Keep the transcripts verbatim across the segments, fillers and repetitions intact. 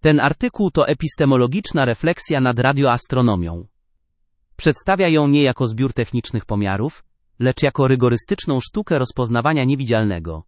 Ten artykuł to epistemologiczna refleksja nad radioastronomią. Przedstawia ją nie jako zbiór technicznych pomiarów, lecz jako rygorystyczną sztukę rozpoznawania niewidzialnego.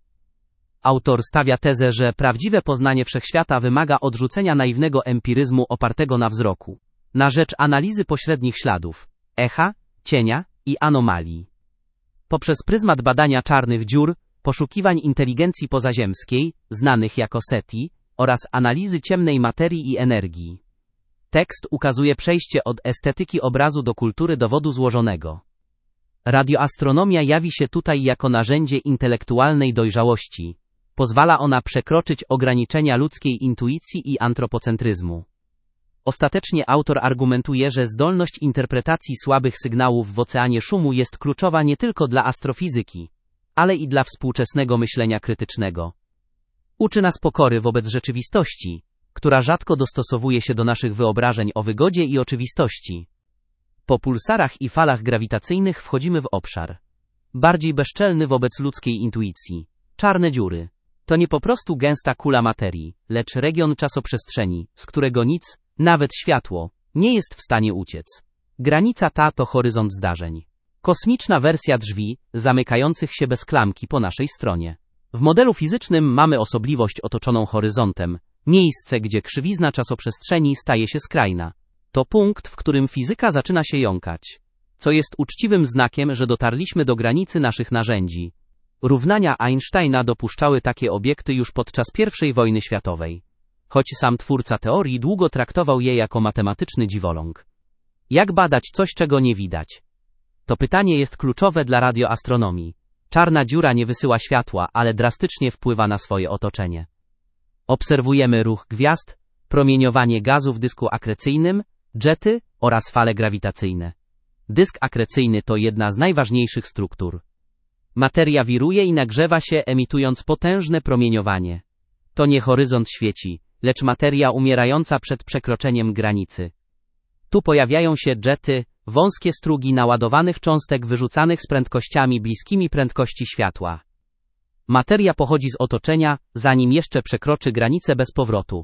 Autor stawia tezę, że prawdziwe poznanie wszechświata wymaga odrzucenia naiwnego empiryzmu opartego na wzroku, na rzecz analizy pośrednich śladów, echa, cienia i anomalii. Poprzez pryzmat badania czarnych dziur, poszukiwań inteligencji pozaziemskiej, znanych jako SETI, oraz analizy ciemnej materii i energii. Tekst ukazuje przejście od estetyki obrazu do kultury dowodu złożonego. Radioastronomia jawi się tutaj jako narzędzie intelektualnej dojrzałości. Pozwala ona przekroczyć ograniczenia ludzkiej intuicji i antropocentryzmu. Ostatecznie autor argumentuje, że zdolność interpretacji słabych sygnałów w oceanie szumu jest kluczowa nie tylko dla astrofizyki, ale i dla współczesnego myślenia krytycznego. Uczy nas pokory wobec rzeczywistości, która rzadko dostosowuje się do naszych wyobrażeń o wygodzie i oczywistości. Po pulsarach i falach grawitacyjnych wchodzimy w obszar bardziej bezczelny wobec ludzkiej intuicji. Czarne dziury to nie po prostu gęsta kula materii, lecz region czasoprzestrzeni, z którego nic, nawet światło, nie jest w stanie uciec. Granica ta to horyzont zdarzeń. Kosmiczna wersja drzwi, zamykających się bez klamki po naszej stronie. W modelu fizycznym mamy osobliwość otoczoną horyzontem, miejsce, gdzie krzywizna czasoprzestrzeni staje się skrajna. To punkt, w którym fizyka zaczyna się jąkać, co jest uczciwym znakiem, że dotarliśmy do granicy naszych narzędzi. Równania Einsteina dopuszczały takie obiekty już podczas pierwszej wojny światowej, choć sam twórca teorii długo traktował je jako matematyczny dziwoląg. Jak badać coś, czego nie widać? To pytanie jest kluczowe dla radioastronomii. Czarna dziura nie wysyła światła, ale drastycznie wpływa na swoje otoczenie. Obserwujemy ruch gwiazd, promieniowanie gazu w dysku akrecyjnym, dżety oraz fale grawitacyjne. Dysk akrecyjny to jedna z najważniejszych struktur. Materia wiruje i nagrzewa się, emitując potężne promieniowanie. To nie horyzont świeci, lecz materia umierająca przed przekroczeniem granicy. Tu pojawiają się dżety, wąskie strugi naładowanych cząstek wyrzucanych z prędkościami bliskimi prędkości światła. Materia pochodzi z otoczenia, zanim jeszcze przekroczy granicę bez powrotu.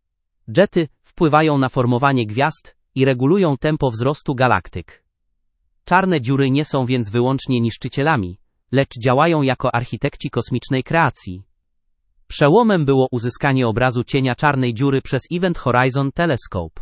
Dżety wpływają na formowanie gwiazd i regulują tempo wzrostu galaktyk. Czarne dziury nie są więc wyłącznie niszczycielami, lecz działają jako architekci kosmicznej kreacji. Przełomem było uzyskanie obrazu cienia czarnej dziury przez Event Horizon Telescope.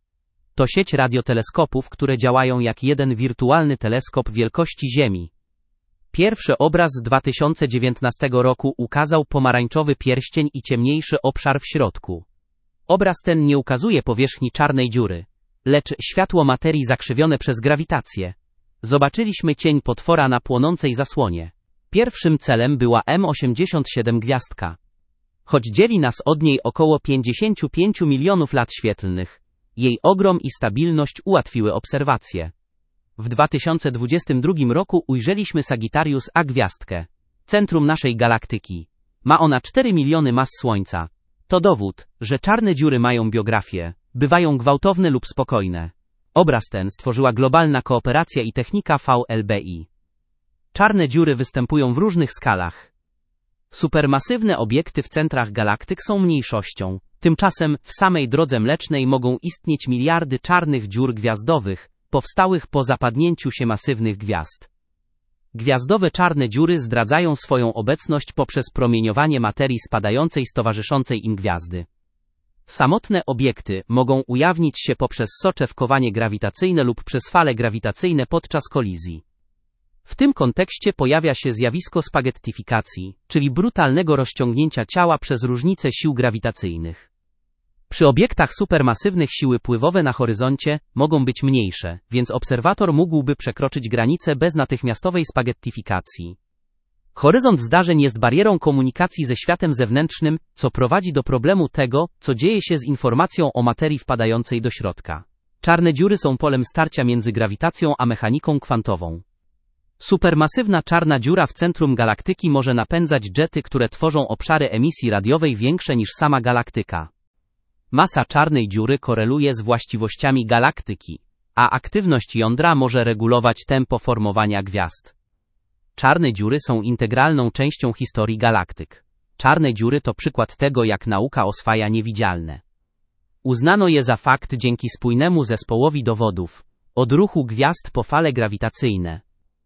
To sieć radioteleskopów, które działają jak jeden wirtualny teleskop wielkości Ziemi. Pierwszy obraz z dwa tysiące dziewiętnastego roku ukazał pomarańczowy pierścień i ciemniejszy obszar w środku. Obraz ten nie ukazuje powierzchni czarnej dziury, lecz światło materii zakrzywione przez grawitację. Zobaczyliśmy cień potwora na płonącej zasłonie. Pierwszym celem była M osiemdziesiąt siedem gwiazdka. Choć dzieli nas od niej około pięćdziesiąt pięć milionów lat świetlnych, jej ogrom i stabilność ułatwiły obserwacje. W dwa tysiące dwudziestym drugim roku ujrzeliśmy Sagittarius A gwiazdkę, centrum naszej galaktyki. Ma ona cztery miliony mas Słońca. To dowód, że czarne dziury mają biografię, bywają gwałtowne lub spokojne. Obraz ten stworzyła globalna kooperacja i technika V L B I. Czarne dziury występują w różnych skalach. Supermasywne obiekty w centrach galaktyk są mniejszością. Tymczasem w samej drodze mlecznej mogą istnieć miliardy czarnych dziur gwiazdowych, powstałych po zapadnięciu się masywnych gwiazd. Gwiazdowe czarne dziury zdradzają swoją obecność poprzez promieniowanie materii spadającej z towarzyszącej im gwiazdy. Samotne obiekty mogą ujawnić się poprzez soczewkowanie grawitacyjne lub przez fale grawitacyjne podczas kolizji. W tym kontekście pojawia się zjawisko spaghettifikacji, czyli brutalnego rozciągnięcia ciała przez różnice sił grawitacyjnych. Przy obiektach supermasywnych siły pływowe na horyzoncie mogą być mniejsze, więc obserwator mógłby przekroczyć granicę bez natychmiastowej spaghettifikacji. Horyzont zdarzeń jest barierą komunikacji ze światem zewnętrznym, co prowadzi do problemu tego, co dzieje się z informacją o materii wpadającej do środka. Czarne dziury są polem starcia między grawitacją a mechaniką kwantową. Supermasywna czarna dziura w centrum galaktyki może napędzać dżety, które tworzą obszary emisji radiowej większe niż sama galaktyka. Masa czarnej dziury koreluje z właściwościami galaktyki, a aktywność jądra może regulować tempo formowania gwiazd. Czarne dziury są integralną częścią historii galaktyk. Czarne dziury to przykład tego, jak nauka oswaja niewidzialne. Uznano je za fakt dzięki spójnemu zespołowi dowodów, od ruchu gwiazd po fale grawitacyjne.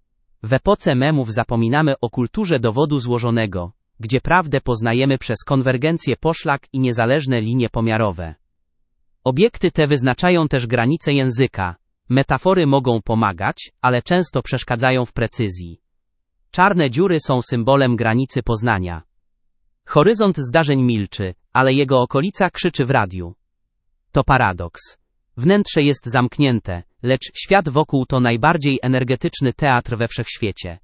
W epoce memów zapominamy o kulturze dowodu złożonego, gdzie prawdę poznajemy przez konwergencję poszlak i niezależne linie pomiarowe. Obiekty te wyznaczają też granice języka. Metafory mogą pomagać, ale często przeszkadzają w precyzji. Czarne dziury są symbolem granicy poznania. Horyzont zdarzeń milczy, ale jego okolica krzyczy w radiu. To paradoks. Wnętrze jest zamknięte, lecz świat wokół to najbardziej energetyczny teatr we wszechświecie.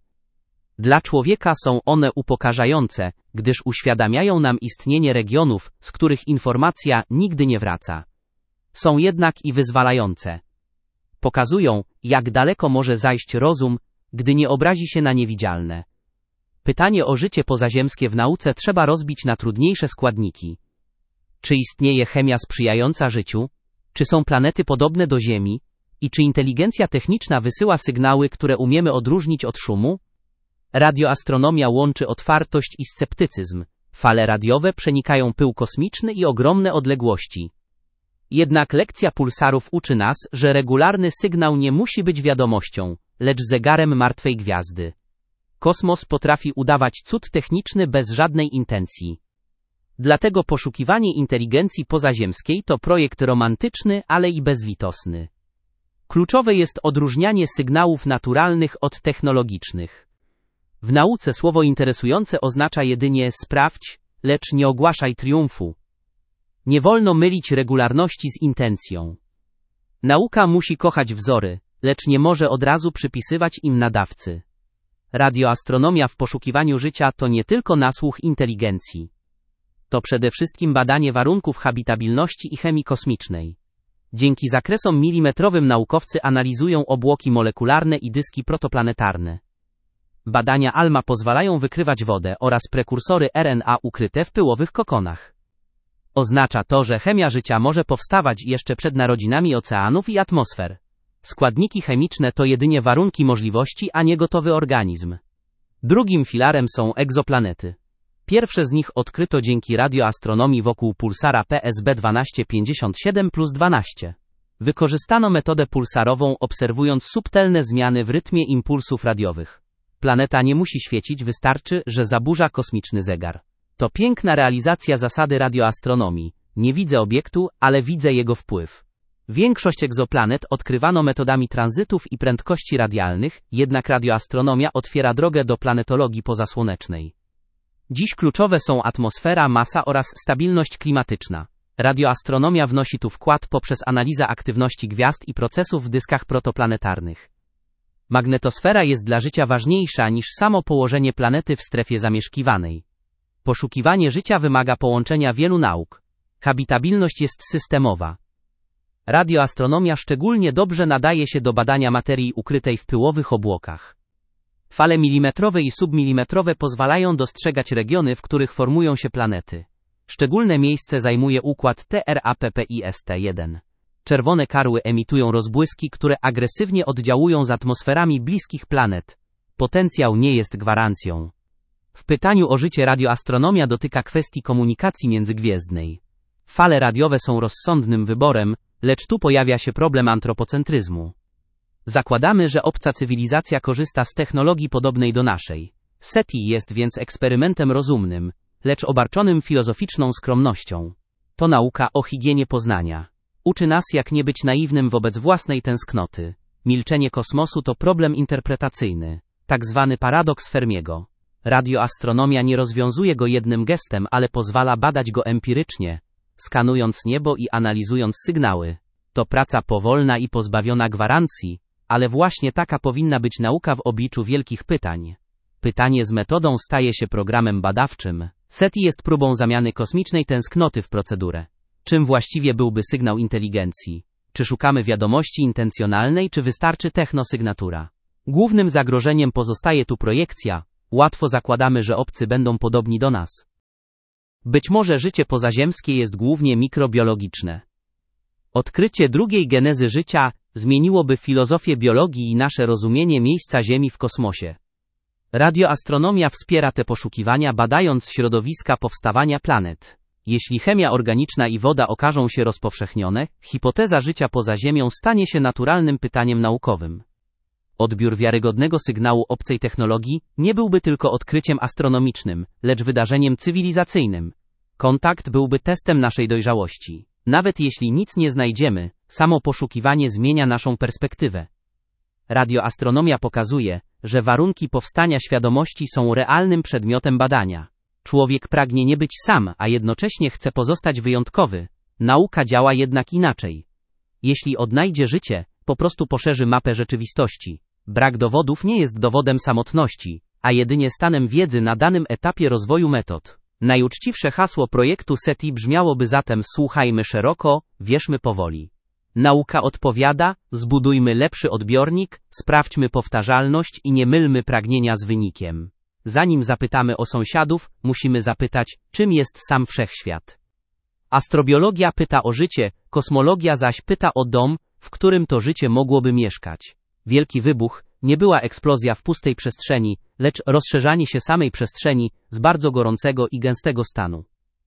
Dla człowieka są one upokarzające, gdyż uświadamiają nam istnienie regionów, z których informacja nigdy nie wraca. Są jednak i wyzwalające. Pokazują, jak daleko może zajść rozum, gdy nie obrazi się na niewidzialne. Pytanie o życie pozaziemskie w nauce trzeba rozbić na trudniejsze składniki. Czy istnieje chemia sprzyjająca życiu? Czy są planety podobne do Ziemi? I czy inteligencja techniczna wysyła sygnały, które umiemy odróżnić od szumu? Radioastronomia łączy otwartość i sceptycyzm. Fale radiowe przenikają pył kosmiczny i ogromne odległości. Jednak lekcja pulsarów uczy nas, że regularny sygnał nie musi być wiadomością, lecz zegarem martwej gwiazdy. Kosmos potrafi udawać cud techniczny bez żadnej intencji. Dlatego poszukiwanie inteligencji pozaziemskiej to projekt romantyczny, ale i bezlitosny. Kluczowe jest odróżnianie sygnałów naturalnych od technologicznych. W nauce słowo interesujące oznacza jedynie sprawdź, lecz nie ogłaszaj triumfu. Nie wolno mylić regularności z intencją. Nauka musi kochać wzory, lecz nie może od razu przypisywać im nadawcy. Radioastronomia w poszukiwaniu życia to nie tylko nasłuch inteligencji. To przede wszystkim badanie warunków habitabilności i chemii kosmicznej. Dzięki zakresom milimetrowym naukowcy analizują obłoki molekularne i dyski protoplanetarne. Badania ALMA pozwalają wykrywać wodę oraz prekursory R N A ukryte w pyłowych kokonach. Oznacza to, że chemia życia może powstawać jeszcze przed narodzinami oceanów i atmosfer. Składniki chemiczne to jedynie warunki możliwości, a nie gotowy organizm. Drugim filarem są egzoplanety. Pierwsze z nich odkryto dzięki radioastronomii wokół pulsara P S B dwanaście pięćdziesiąt siedem plus dwanaście. Wykorzystano metodę pulsarową, obserwując subtelne zmiany w rytmie impulsów radiowych. Planeta nie musi świecić, wystarczy, że zaburza kosmiczny zegar. To piękna realizacja zasady radioastronomii. Nie widzę obiektu, ale widzę jego wpływ. Większość egzoplanet odkrywano metodami tranzytów i prędkości radialnych, jednak radioastronomia otwiera drogę do planetologii pozasłonecznej. Dziś kluczowe są atmosfera, masa oraz stabilność klimatyczna. Radioastronomia wnosi tu wkład poprzez analizę aktywności gwiazd i procesów w dyskach protoplanetarnych. Magnetosfera jest dla życia ważniejsza niż samo położenie planety w strefie zamieszkiwanej. Poszukiwanie życia wymaga połączenia wielu nauk. Habitabilność jest systemowa. Radioastronomia szczególnie dobrze nadaje się do badania materii ukrytej w pyłowych obłokach. Fale milimetrowe i submilimetrowe pozwalają dostrzegać regiony, w których formują się planety. Szczególne miejsce zajmuje układ T R A P P I S T jeden. Czerwone karły emitują rozbłyski, które agresywnie oddziałują z atmosferami bliskich planet. Potencjał nie jest gwarancją. W pytaniu o życie radioastronomia dotyka kwestii komunikacji międzygwiezdnej. Fale radiowe są rozsądnym wyborem, lecz tu pojawia się problem antropocentryzmu. Zakładamy, że obca cywilizacja korzysta z technologii podobnej do naszej. SETI jest więc eksperymentem rozumnym, lecz obarczonym filozoficzną skromnością. To nauka o higienie poznania. Uczy nas, jak nie być naiwnym wobec własnej tęsknoty. Milczenie kosmosu to problem interpretacyjny, tak zwany paradoks Fermiego. Radioastronomia nie rozwiązuje go jednym gestem, ale pozwala badać go empirycznie, skanując niebo i analizując sygnały. To praca powolna i pozbawiona gwarancji, ale właśnie taka powinna być nauka w obliczu wielkich pytań. Pytanie z metodą staje się programem badawczym. SETI jest próbą zamiany kosmicznej tęsknoty w procedurę. Czym właściwie byłby sygnał inteligencji? Czy szukamy wiadomości intencjonalnej, czy wystarczy technosygnatura? Głównym zagrożeniem pozostaje tu projekcja. Łatwo zakładamy, że obcy będą podobni do nas. Być może życie pozaziemskie jest głównie mikrobiologiczne. Odkrycie drugiej genezy życia zmieniłoby filozofię biologii i nasze rozumienie miejsca Ziemi w kosmosie. Radioastronomia wspiera te poszukiwania, badając środowiska powstawania planet. Jeśli chemia organiczna i woda okażą się rozpowszechnione, hipoteza życia poza Ziemią stanie się naturalnym pytaniem naukowym. Odbiór wiarygodnego sygnału obcej technologii nie byłby tylko odkryciem astronomicznym, lecz wydarzeniem cywilizacyjnym. Kontakt byłby testem naszej dojrzałości. Nawet jeśli nic nie znajdziemy, samo poszukiwanie zmienia naszą perspektywę. Radioastronomia pokazuje, że warunki powstania świadomości są realnym przedmiotem badania. Człowiek pragnie nie być sam, a jednocześnie chce pozostać wyjątkowy. Nauka działa jednak inaczej. Jeśli odnajdzie życie, po prostu poszerzy mapę rzeczywistości. Brak dowodów nie jest dowodem samotności, a jedynie stanem wiedzy na danym etapie rozwoju metod. Najuczciwsze hasło projektu SETI brzmiałoby zatem: słuchajmy szeroko, wierzmy powoli. Nauka odpowiada: zbudujmy lepszy odbiornik, sprawdźmy powtarzalność i nie mylmy pragnienia z wynikiem. Zanim zapytamy o sąsiadów, musimy zapytać, czym jest sam wszechświat. Astrobiologia pyta o życie, kosmologia zaś pyta o dom, w którym to życie mogłoby mieszkać. Wielki wybuch nie była eksplozja w pustej przestrzeni, lecz rozszerzanie się samej przestrzeni z bardzo gorącego i gęstego stanu.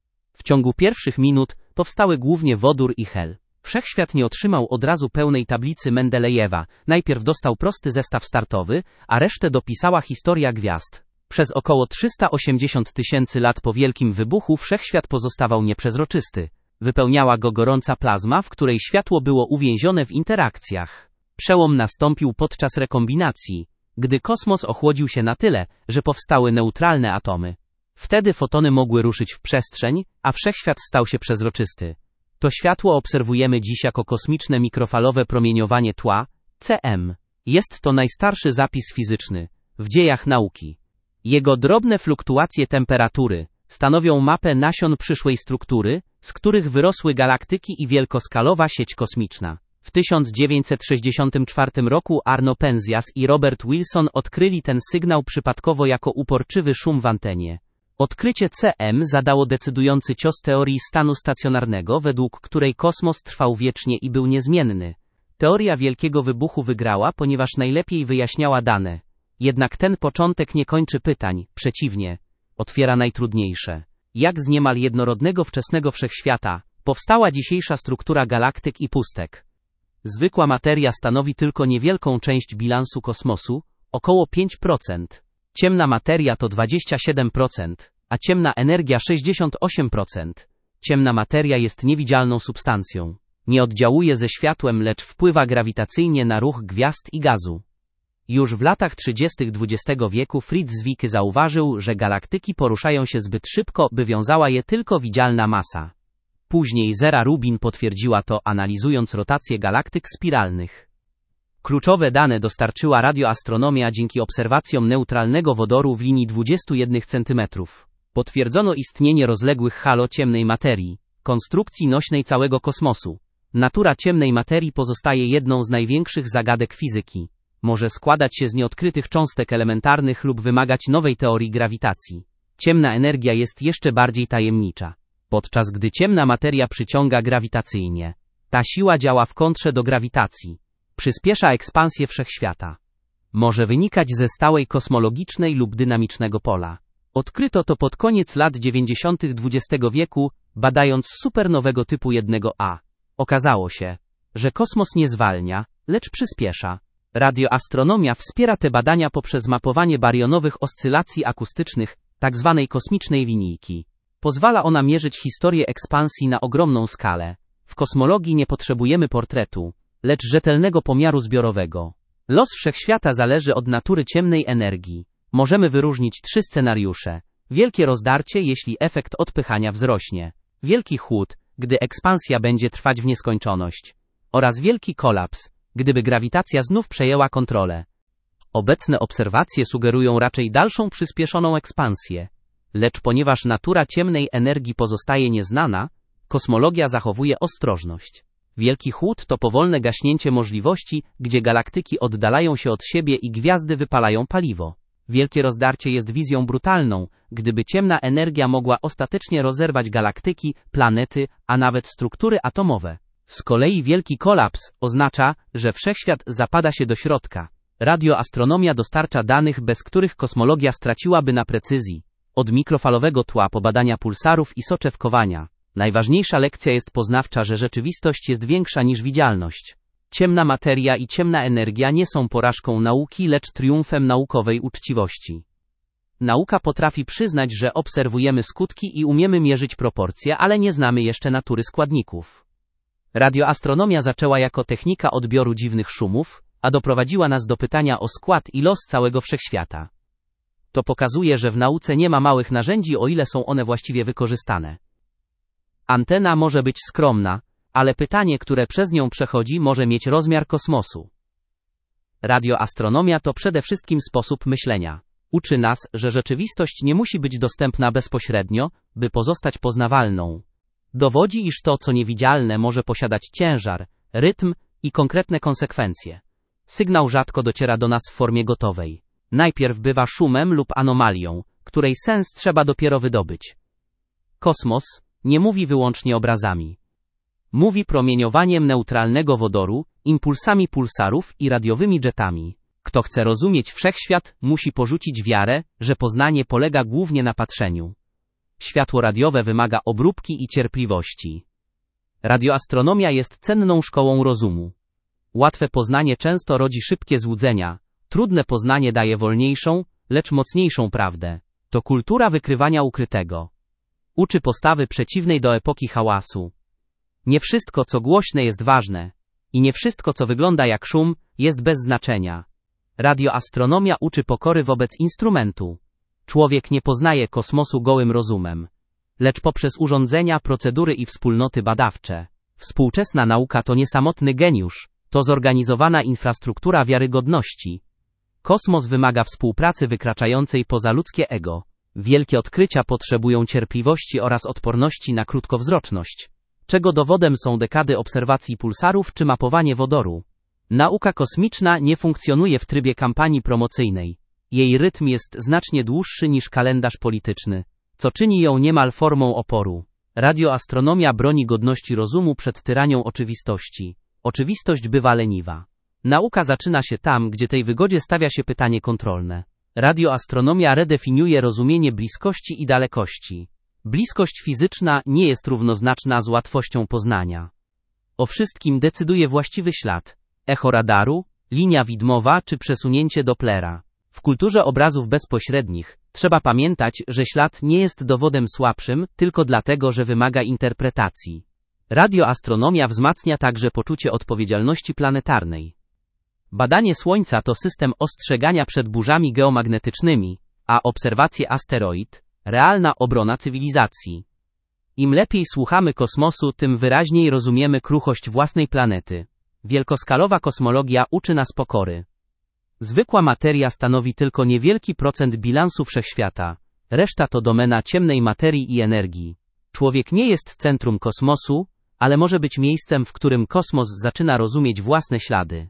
W ciągu pierwszych minut powstały głównie wodór i hel. Wszechświat nie otrzymał od razu pełnej tablicy Mendelejewa, najpierw dostał prosty zestaw startowy, a resztę dopisała historia gwiazd. Przez około trzysta osiemdziesiąt tysięcy lat po wielkim wybuchu wszechświat pozostawał nieprzezroczysty. Wypełniała go gorąca plazma, w której światło było uwięzione w interakcjach. Przełom nastąpił podczas rekombinacji, gdy kosmos ochłodził się na tyle, że powstały neutralne atomy. Wtedy fotony mogły ruszyć w przestrzeń, a wszechświat stał się przezroczysty. To światło obserwujemy dziś jako kosmiczne mikrofalowe promieniowanie tła, C M. Jest to najstarszy zapis fizyczny w dziejach nauki. Jego drobne fluktuacje temperatury stanowią mapę nasion przyszłej struktury, z których wyrosły galaktyki i wielkoskalowa sieć kosmiczna. W tysiąc dziewięćset sześćdziesiątym czwartym roku Arno Penzias i Robert Wilson odkryli ten sygnał przypadkowo jako uporczywy szum w antenie. Odkrycie C M zadało decydujący cios teorii stanu stacjonarnego, według której kosmos trwał wiecznie i był niezmienny. Teoria wielkiego wybuchu wygrała, ponieważ najlepiej wyjaśniała dane. Jednak ten początek nie kończy pytań, przeciwnie, otwiera najtrudniejsze. Jak z niemal jednorodnego wczesnego wszechświata powstała dzisiejsza struktura galaktyk i pustek? Zwykła materia stanowi tylko niewielką część bilansu kosmosu, około pięć procent. Ciemna materia to dwadzieścia siedem procent, a ciemna energia sześćdziesiąt osiem procent. Ciemna materia jest niewidzialną substancją. Nie oddziałuje ze światłem, lecz wpływa grawitacyjnie na ruch gwiazd i gazu. Już w latach trzydziestych dwudziestego wieku Fritz Zwicky zauważył, że galaktyki poruszają się zbyt szybko, by wiązała je tylko widzialna masa. Później Zera Rubin potwierdziła to, analizując rotację galaktyk spiralnych. Kluczowe dane dostarczyła radioastronomia dzięki obserwacjom neutralnego wodoru w linii dwudziestu jeden centymetrów. Potwierdzono istnienie rozległych halo ciemnej materii, konstrukcji nośnej całego kosmosu. Natura ciemnej materii pozostaje jedną z największych zagadek fizyki. Może składać się z nieodkrytych cząstek elementarnych lub wymagać nowej teorii grawitacji. Ciemna energia jest jeszcze bardziej tajemnicza. Podczas gdy ciemna materia przyciąga grawitacyjnie, ta siła działa w kontrze do grawitacji. Przyspiesza ekspansję wszechświata. Może wynikać ze stałej kosmologicznej lub dynamicznego pola. Odkryto to pod koniec lat dziewięćdziesiątych dwudziestego wieku, badając supernowego typu jeden A. Okazało się, że kosmos nie zwalnia, lecz przyspiesza. Radioastronomia wspiera te badania poprzez mapowanie barionowych oscylacji akustycznych, tzw. kosmicznej linijki. Pozwala ona mierzyć historię ekspansji na ogromną skalę. W kosmologii nie potrzebujemy portretu, lecz rzetelnego pomiaru zbiorowego. Los wszechświata zależy od natury ciemnej energii. Możemy wyróżnić trzy scenariusze. Wielkie rozdarcie, jeśli efekt odpychania wzrośnie. Wielki chłód, gdy ekspansja będzie trwać w nieskończoność. Oraz wielki kolaps, gdyby grawitacja znów przejęła kontrolę. Obecne obserwacje sugerują raczej dalszą przyspieszoną ekspansję. Lecz ponieważ natura ciemnej energii pozostaje nieznana, kosmologia zachowuje ostrożność. Wielki chłód to powolne gaśnięcie możliwości, gdzie galaktyki oddalają się od siebie i gwiazdy wypalają paliwo. Wielkie rozdarcie jest wizją brutalną, gdyby ciemna energia mogła ostatecznie rozerwać galaktyki, planety, a nawet struktury atomowe. Z kolei wielki kolaps oznacza, że wszechświat zapada się do środka. Radioastronomia dostarcza danych, bez których kosmologia straciłaby na precyzji. Od mikrofalowego tła po badania pulsarów i soczewkowania. Najważniejsza lekcja jest poznawcza, że rzeczywistość jest większa niż widzialność. Ciemna materia i ciemna energia nie są porażką nauki, lecz triumfem naukowej uczciwości. Nauka potrafi przyznać, że obserwujemy skutki i umiemy mierzyć proporcje, ale nie znamy jeszcze natury składników. Radioastronomia zaczęła jako technika odbioru dziwnych szumów, a doprowadziła nas do pytania o skład i los całego wszechświata. To pokazuje, że w nauce nie ma małych narzędzi, o ile są one właściwie wykorzystane. Antena może być skromna, ale pytanie, które przez nią przechodzi, może mieć rozmiar kosmosu. Radioastronomia to przede wszystkim sposób myślenia. Uczy nas, że rzeczywistość nie musi być dostępna bezpośrednio, by pozostać poznawalną. Dowodzi, iż to, co niewidzialne, może posiadać ciężar, rytm i konkretne konsekwencje. Sygnał rzadko dociera do nas w formie gotowej. Najpierw bywa szumem lub anomalią, której sens trzeba dopiero wydobyć. Kosmos nie mówi wyłącznie obrazami. Mówi promieniowaniem neutralnego wodoru, impulsami pulsarów i radiowymi jetami. Kto chce rozumieć wszechświat, musi porzucić wiarę, że poznanie polega głównie na patrzeniu. Światło radiowe wymaga obróbki i cierpliwości. Radioastronomia jest cenną szkołą rozumu. Łatwe poznanie często rodzi szybkie złudzenia, trudne poznanie daje wolniejszą, lecz mocniejszą prawdę. To kultura wykrywania ukrytego. Uczy postawy przeciwnej do epoki hałasu. Nie wszystko, co głośne, jest ważne. I nie wszystko, co wygląda jak szum, jest bez znaczenia. Radioastronomia uczy pokory wobec instrumentu. Człowiek nie poznaje kosmosu gołym rozumem, lecz poprzez urządzenia, procedury i wspólnoty badawcze. Współczesna nauka to nie samotny geniusz, to zorganizowana infrastruktura wiarygodności. Kosmos wymaga współpracy wykraczającej poza ludzkie ego. Wielkie odkrycia potrzebują cierpliwości oraz odporności na krótkowzroczność, czego dowodem są dekady obserwacji pulsarów czy mapowanie wodoru. Nauka kosmiczna nie funkcjonuje w trybie kampanii promocyjnej. Jej rytm jest znacznie dłuższy niż kalendarz polityczny, co czyni ją niemal formą oporu. Radioastronomia broni godności rozumu przed tyranią oczywistości. Oczywistość bywa leniwa. Nauka zaczyna się tam, gdzie tej wygodzie stawia się pytanie kontrolne. Radioastronomia redefiniuje rozumienie bliskości i dalekości. Bliskość fizyczna nie jest równoznaczna z łatwością poznania. O wszystkim decyduje właściwy ślad. Echo radaru, linia widmowa czy przesunięcie Dopplera. W kulturze obrazów bezpośrednich trzeba pamiętać, że ślad nie jest dowodem słabszym, tylko dlatego, że wymaga interpretacji. Radioastronomia wzmacnia także poczucie odpowiedzialności planetarnej. Badanie Słońca to system ostrzegania przed burzami geomagnetycznymi, a obserwacje asteroid – realna obrona cywilizacji. Im lepiej słuchamy kosmosu, tym wyraźniej rozumiemy kruchość własnej planety. Wielkoskalowa kosmologia uczy nas pokory. Zwykła materia stanowi tylko niewielki procent bilansu wszechświata, reszta to domena ciemnej materii i energii. Człowiek nie jest centrum kosmosu, ale może być miejscem, w którym kosmos zaczyna rozumieć własne ślady.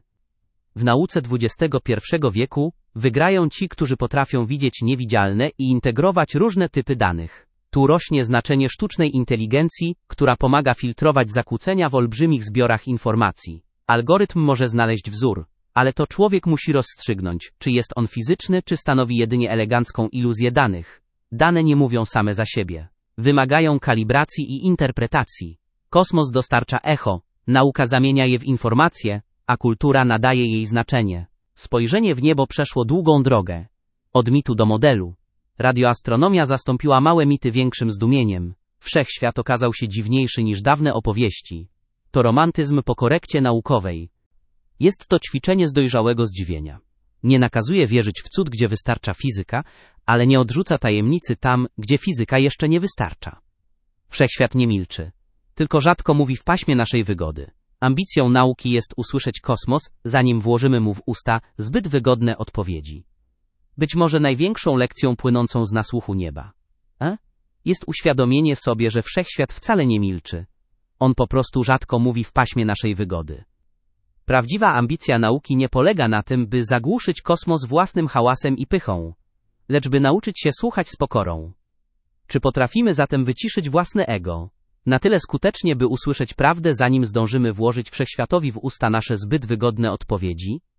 W nauce dwudziestego pierwszego wieku wygrają ci, którzy potrafią widzieć niewidzialne i integrować różne typy danych. Tu rośnie znaczenie sztucznej inteligencji, która pomaga filtrować zakłócenia w olbrzymich zbiorach informacji. Algorytm może znaleźć wzór, ale to człowiek musi rozstrzygnąć, czy jest on fizyczny, czy stanowi jedynie elegancką iluzję danych. Dane nie mówią same za siebie. Wymagają kalibracji i interpretacji. Kosmos dostarcza echo, nauka zamienia je w informacje, a kultura nadaje jej znaczenie. Spojrzenie w niebo przeszło długą drogę. Od mitu do modelu. Radioastronomia zastąpiła małe mity większym zdumieniem. Wszechświat okazał się dziwniejszy niż dawne opowieści. To romantyzm po korekcie naukowej. Jest to ćwiczenie z dojrzałego zdziwienia. Nie nakazuje wierzyć w cud, gdzie wystarcza fizyka, ale nie odrzuca tajemnicy tam, gdzie fizyka jeszcze nie wystarcza. Wszechświat nie milczy. Tylko rzadko mówi w paśmie naszej wygody. Ambicją nauki jest usłyszeć kosmos, zanim włożymy mu w usta zbyt wygodne odpowiedzi. Być może największą lekcją płynącą z nasłuchu nieba e? jest uświadomienie sobie, że wszechświat wcale nie milczy. On po prostu rzadko mówi w paśmie naszej wygody. Prawdziwa ambicja nauki nie polega na tym, by zagłuszyć kosmos własnym hałasem i pychą, lecz by nauczyć się słuchać z pokorą. Czy potrafimy zatem wyciszyć własne ego? Na tyle skutecznie, by usłyszeć prawdę, zanim zdążymy włożyć wszechświatowi w usta nasze zbyt wygodne odpowiedzi?